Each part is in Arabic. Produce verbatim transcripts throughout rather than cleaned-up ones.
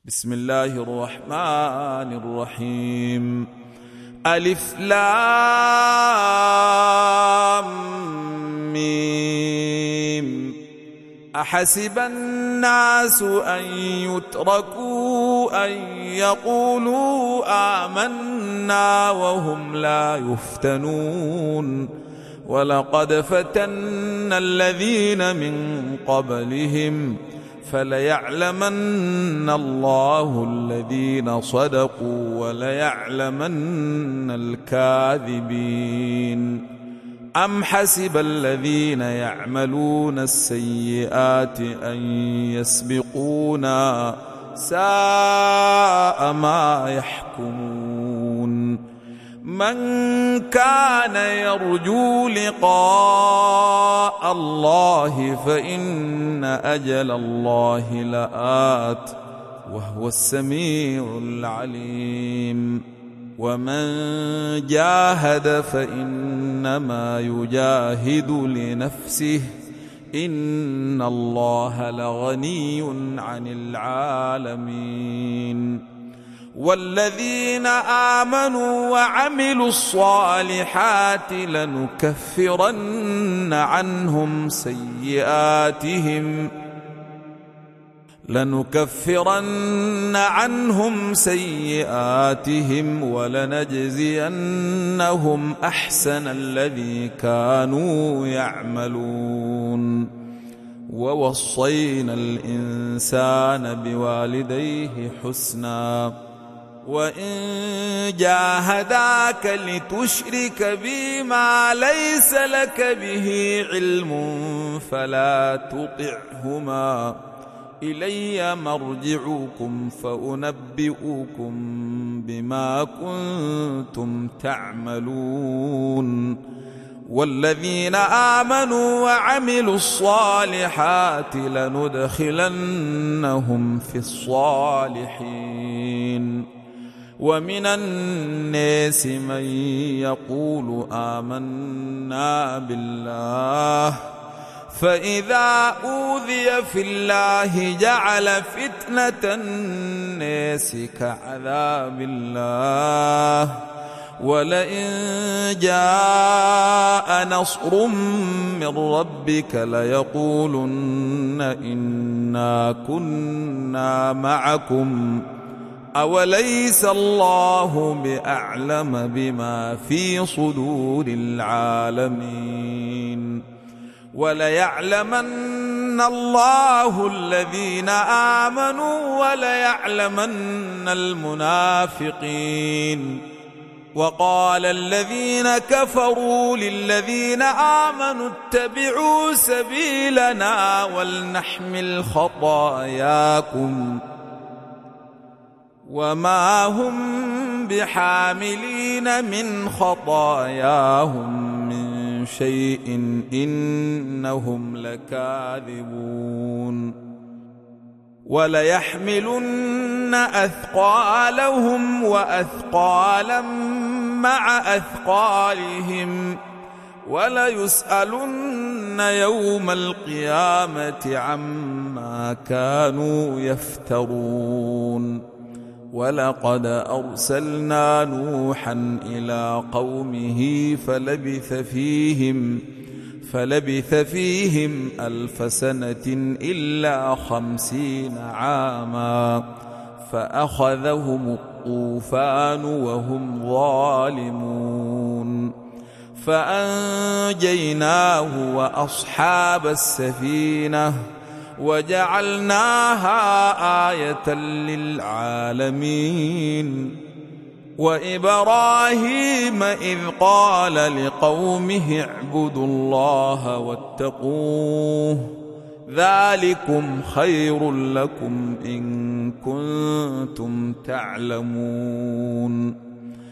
بسم الله الرحمن الرحيم. ألف لام ميم. أحسب الناس أن يتركوا أن يقولوا آمنا وهم لا يفتنون ولقد فتنا الذين من قبلهم فليعلمن الله الذين صدقوا وليعلمن الكاذبين. أم حسب الذين يعملون السيئات أن يسبقونا ساء ما يحكمون. من كان يرجو لقاء الله فإن أجل الله لآت وهو السميع العليم. ومن جاهد فإنما يجاهد لنفسه إن الله لغني عن العالمين. والذين آمنوا وعملوا الصالحات لنكفرن عنهم سيئاتهم لنكفرن عنهم سيئاتهم ولنجزينهم أحسن الذي كانوا يعملون. ووصينا الإنسان بوالديه حسنا وإن جاهداك لتشرك بي ما ليس لك به علم فلا تطعهما إلي مرجعكم فأنبئكم بما كنتم تعملون. والذين آمنوا وعملوا الصالحات لندخلنهم في الصالحين. ومن الناس من يقول آمنا بالله فإذا أوذي في الله جعل فتنة الناس كعذاب الله ولئن جاء نصر من ربك ليقولن إنا كنا معكم أوليس الله بأعلم بما في صدور العالمين. وليعلمن الله الذين آمنوا وليعلمن المنافقين. وقال الذين كفروا للذين آمنوا اتبعوا سبيلنا ولنحمل خطاياكم وما هم بحاملين من خطاياهم من شيء إنهم لكاذبون. وليحملن أثقالهم وأثقالا مع أثقالهم وليسألن يوم القيامة عما كانوا يفترون. ولقد أرسلنا نوحا إلى قومه فلبث فيهم فلبث فيهم ألف سنة إلا خمسين عاما فأخذهم الطوفان وهم ظالمون فأنجيناه وأصحاب السفينة وجعلناها آية للعالمين. وإبراهيم إذ قال لقومه اعبدوا الله واتقوه ذلكم خير لكم إن كنتم تعلمون.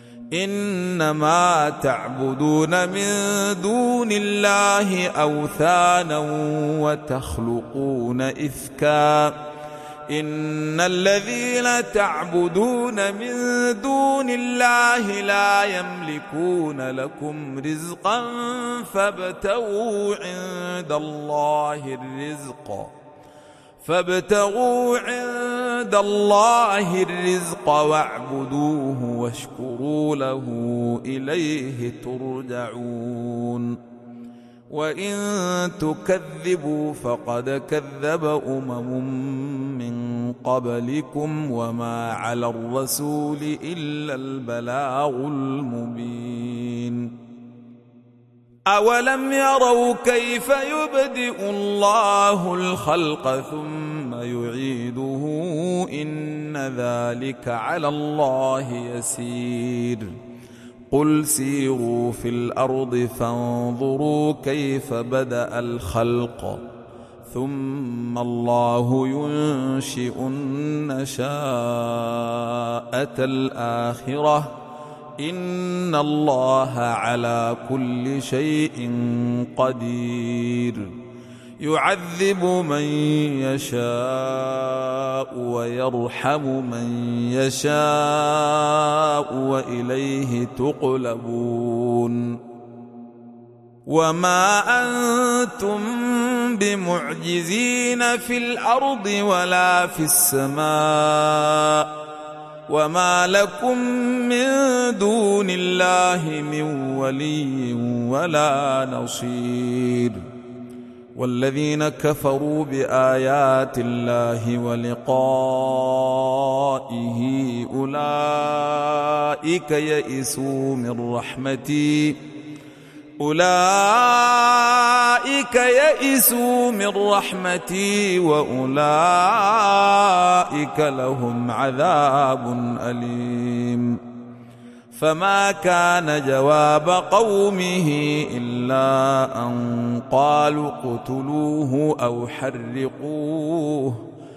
إنما تعبدون من دون الله أوثانا وتخلقون إفكا إن الذين تعبدون من دون الله لا يملكون لكم رزقا فابتغوا عند الله الرزق فابتغوا عند عند الله الرزق واعبدوه واشكروا له إليه ترجعون وإن تكذبوا فقد كذب أمم من قبلكم وما على الرسول إلا البلاغ المبين أولم يروا كيف يبدئ الله الخلق ثم يعيده إن ذلك على الله يسير قل سيروا في الأرض فانظروا كيف بدأ الخلق ثم الله ينشئ النشاءة الآخرة إن الله على كل شيء قدير يعذب من يشاء ويرحم من يشاء وإليه تقلبون وما أنتم بمعجزين في الأرض ولا في السماء وما لكم من دون الله من ولي ولا نصير والذين كفروا بآيات الله ولقائه أولئك يئسوا من رحمتي أولئك يئسوا من رحمتي وأولئك لهم عذاب أليم فما كان جواب قومه إلا أن قالوا اقتلوه أو حرقوه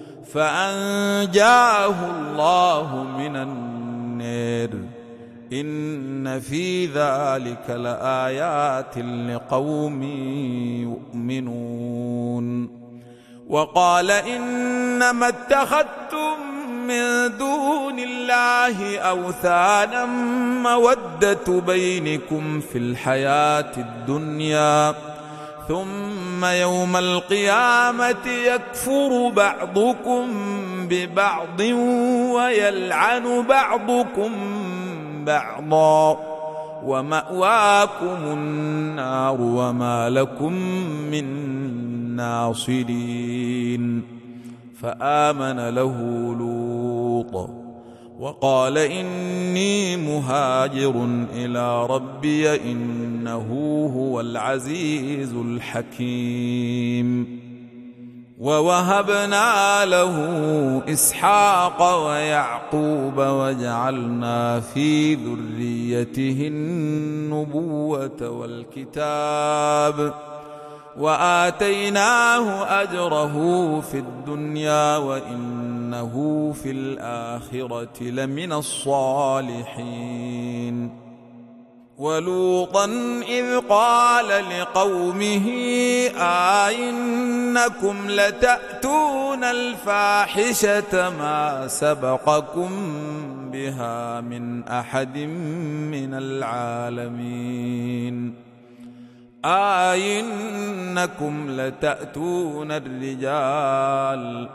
فأنجاه الله من النار إن في ذلك لآيات لقوم يؤمنون وقال إنما اتخذتم من دون الله أوثانا مودة بينكم في الحياة الدنيا ثم يوم القيامة يكفر بعضكم ببعض ويلعن بعضكم بعضا ومأواكم النار وما لكم من ناصرين فآمن له لوط وقال إني مهاجر إلى ربي إنه هو العزيز الحكيم ووهبنا له إسحاق ويعقوب وجعلنا في ذريته النبوة والكتاب وآتيناه أجره في الدنيا وإنه في الآخرة لمن الصالحين ولوطا إذ قال لقومه آئنكم لتأتون الفاحشة ما سبقكم بها من أحد من العالمين آئنكم لتأتون الرجال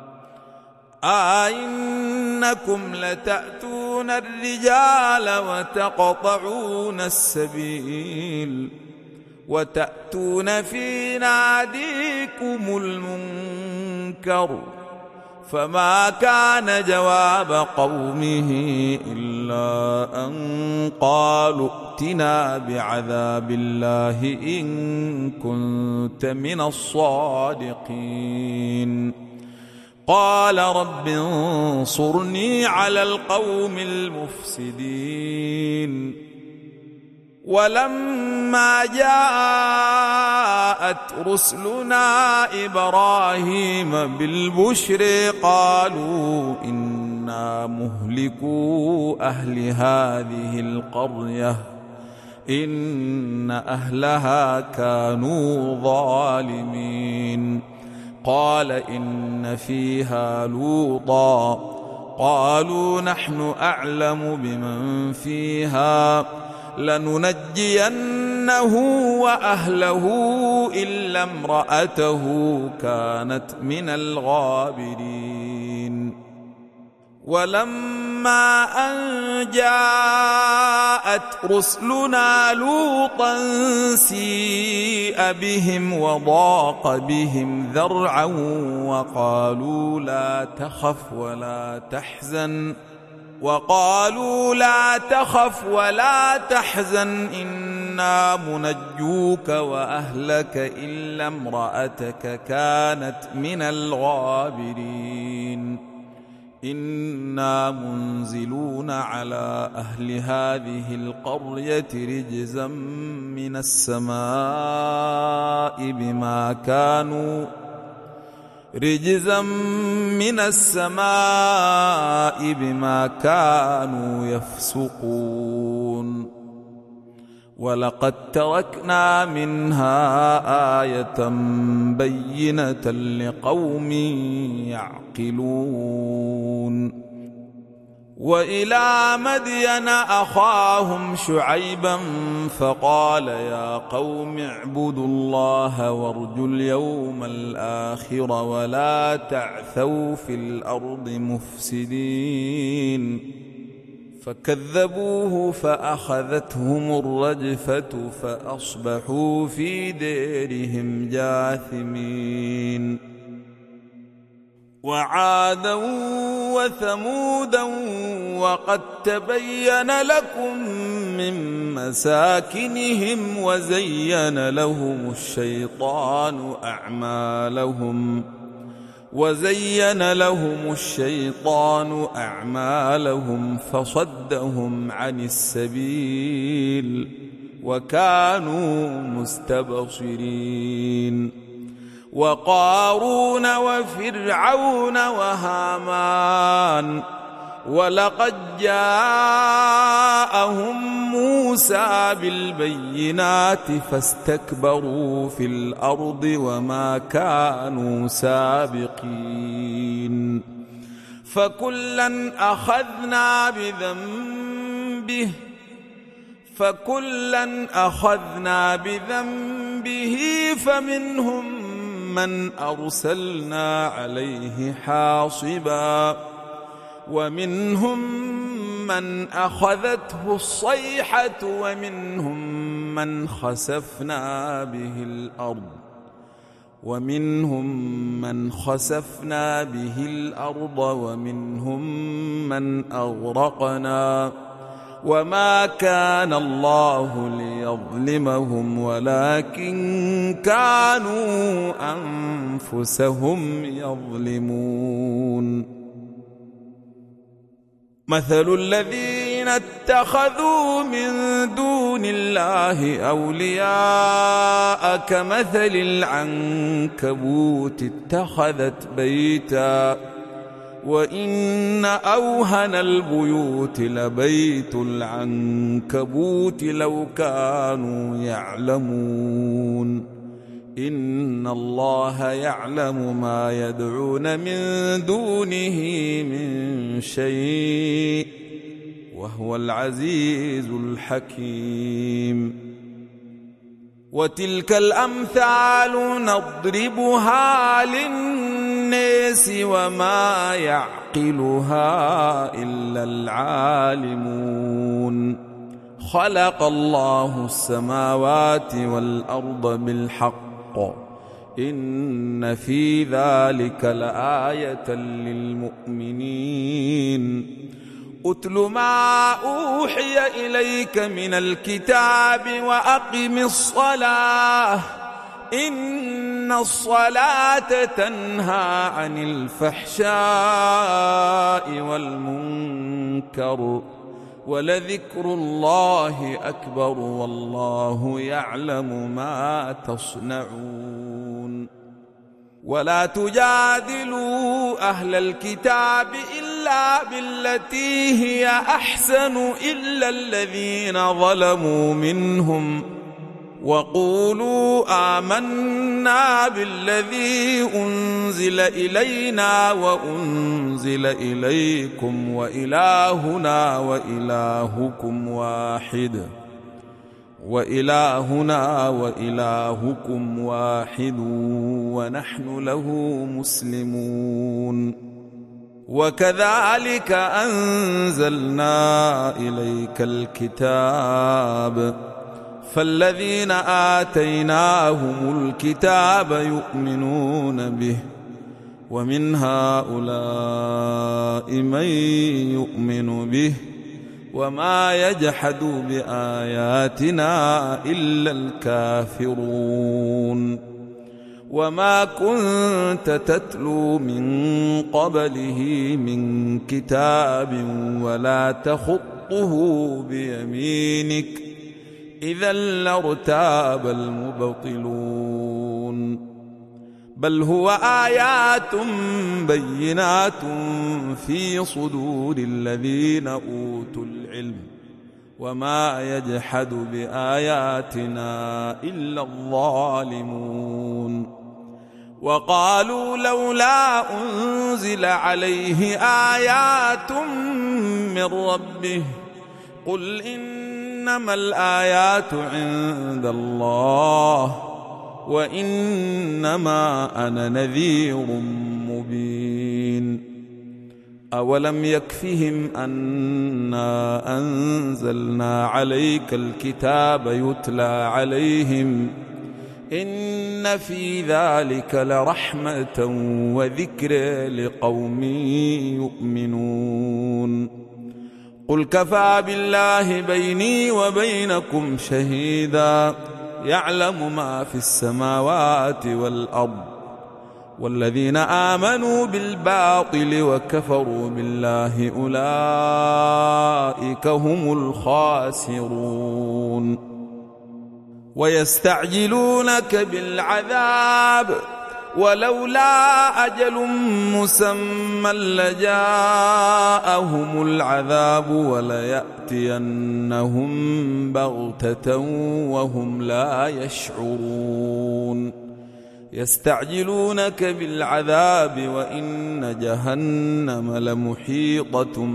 آئنكم لتأتون الرجال وتقطعون السبيل وتأتون في ناديكم المنكر فما كان جواب قومه إلا أن قالوا ائتنا بعذاب الله إن كنت من الصادقين قال رب انصرني على القوم المفسدين ولما جاءت رسلنا إبراهيم بالبشر قالوا إنا مهلكو أهل هذه القرية إن أهلها كانوا ظالمين قال إن فيها لوطا قالوا نحن أعلم بمن فيها لننجينه وأهله إلا امرأته كانت من الغابرين ولما أن جاءت رسلنا لوطا سيء بهم وضاق بهم ذرعا وقالوا لا تخف ولا تحزن وقالوا لا تخف ولا تحزن إنا منجوك وأهلك إلا امرأتك كانت من الغابرين إنا منزلون على أهل هذه القرية رجزا من السماء بما كانوا رجزا من السماء بما كانوا يفسقون ولقد تركنا منها آية بينة لقوم يعقلون وإلى مدين أخاهم شعيبا فقال يا قوم اعبدوا الله وارجوا اليوم الآخر ولا تعثوا في الأرض مفسدين فكذبوه فأخذتهم الرجفة فأصبحوا في ديرهم جاثمين وعادا وثمودا وقد تبين لكم من مساكنهم وزين لهم الشيطان أعمالهم وزين لهم الشيطان أعمالهم فصدهم عن السبيل وكانوا مستبصرين وقارون وفرعون وهامان ولقد جاءهم موسى بالبينات فاستكبروا في الأرض وما كانوا سابقين فكلا أخذنا بذنبه فكلا أخذنا بذنبه فمنهم من أرسلنا عليه حاصبا ومنهم من أخذته الصيحة ومنهم من خسفنا به الأرض ومنهم من خسفنا به الأرض ومنهم من أغرقنا وما كان الله ليظلمهم ولكن كانوا أنفسهم يظلمون مثل الذين اتخذوا من دون الله أولياء كمثل العنكبوت اتخذت بيتا وإن أوهن البيوت لبيت العنكبوت لو كانوا يعلمون إن الله يعلم ما يدعون من دونه من شيء وهو العزيز الحكيم وتلك الأمثال نضربها للناس وما يعقلها إلا العالمون خلق الله السماوات والأرض بالحق إن في ذلك لآية للمؤمنين أتل ما أوحي إليك من الكتاب وأقم الصلاة إن الصلاة تنهى عن الفحشاء والمنكر ولذكر الله أكبر والله يعلم ما تصنعون ولا تجادلوا أهل الكتاب إلا بالتي هي أحسن إلا الذين ظلموا منهم وقولوا آمنا بالذي أنزل إلينا وأنزل إليكم وإلهنا وإلهكم واحد وإلهنا وإلهكم واحد ونحن له مسلمون وكذلك أنزلنا إليك الكتاب فالذين آتيناهم الكتاب يؤمنون به ومن هؤلاء من يؤمن به وما يجحد بآياتنا إلا الكافرون وما كنت تتلو من قبله من كتاب ولا تخطه بيمينك إذا لارتاب المبطلون بل هو آيات بينات في صدور الذين أوتوا العلم وما يجحد بآياتنا إلا الظالمون وقالوا لولا أنزل عليه آيات من ربه قل إنما الآيات عند الله وإنما أنا نذير مبين أولم يكفهم أنا أنزلنا عليك الكتاب يتلى عليهم إن في ذلك لرحمة وذكر لقوم يؤمنون قل كفى بالله بيني وبينكم شهيدا يعلم ما في السماوات والأرض والذين آمنوا بالباطل وكفروا بالله أولئك هم الخاسرون ويستعجلونك بالعذاب ولولا أجل مسمى لجاءهم العذاب وليأتينهم بغتة وهم لا يشعرون يستعجلونك بالعذاب وإن جهنم لمحيطة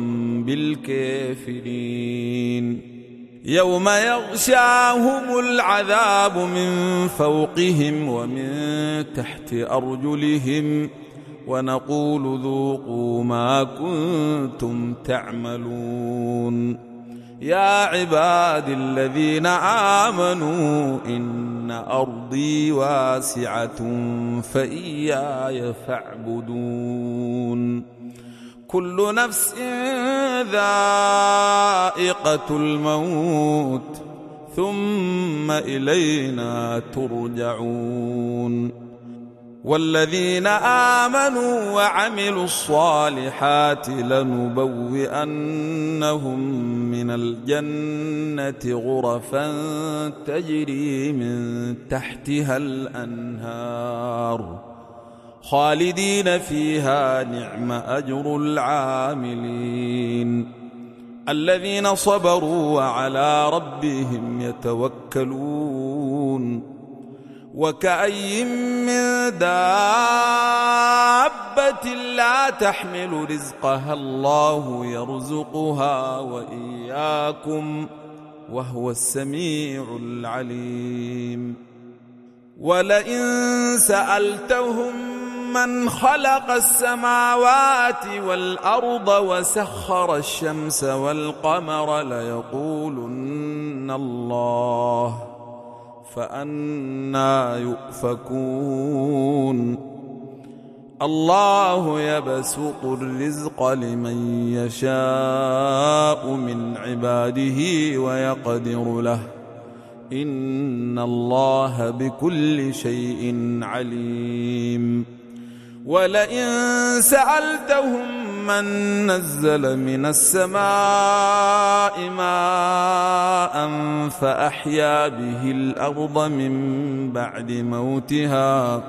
بالكافرين يوم يغشاهم العذاب من فوقهم ومن تحت أرجلهم ونقول ذوقوا ما كنتم تعملون يا عباد الذين آمنوا إن أرضي واسعة فإياي فاعبدون كل نفس ذائقة الموت ثم إلينا ترجعون والذين آمنوا وعملوا الصالحات لنبوئنهم من الجنة غرفا تجري من تحتها الأنهار خالدين فيها نعم أجر العاملين الذين صبروا وعلى ربهم يتوكلون وكأي من دابة لا تحمل رزقها الله يرزقها وإياكم وهو السميع العليم ولئن سألتهم من خلق السماوات والأرض وسخر الشمس والقمر ليقولن الله فأنى يؤفكون الله يبسط الرزق لمن يشاء من عباده ويقدر له إن الله بكل شيء عليم ولئن سألتهم من نزل من السماء ماء فأحيا به الأرض من بعد موتها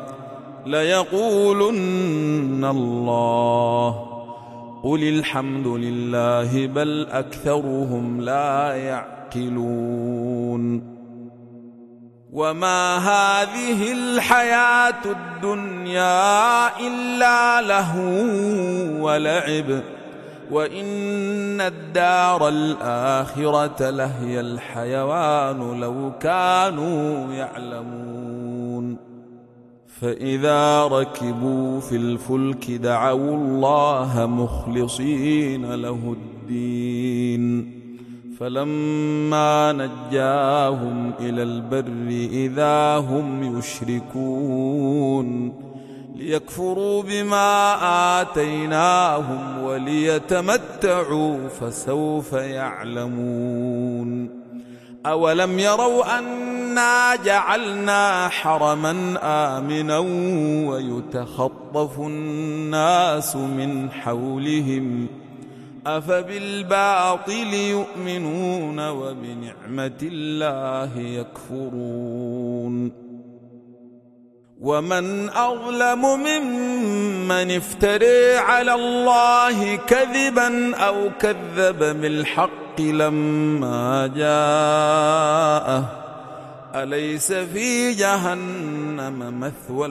ليقولن الله قل الحمد لله بل أكثرهم لا يعقلون وما هذه الحياة الدنيا إلا لهو ولعب وإن الدار الآخرة لهي الحيوان لو كانوا يعلمون فإذا ركبوا في الفلك دعوا الله مخلصين له الدين فلما نجاهم إلى البر إذا هم يشركون ليكفروا بما آتيناهم وليتمتعوا فسوف يعلمون أولم يروا أنا جعلنا حرما آمنا ويتخطف الناس من حولهم أفبالباطل يؤمنون وبنعمة الله يكفرون ومن أظلم ممن افترى على الله كذبا أو كذب بالحق لما جاءه أليس في جهنم مثوى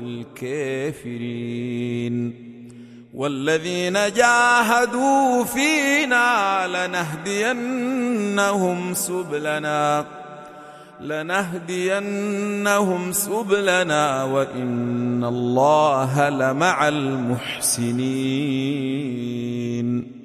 للكافرين والذين جاهدوا فينا لنهدينهم سبلنا لنهدينهم سبلنا وإن الله لمع المحسنين.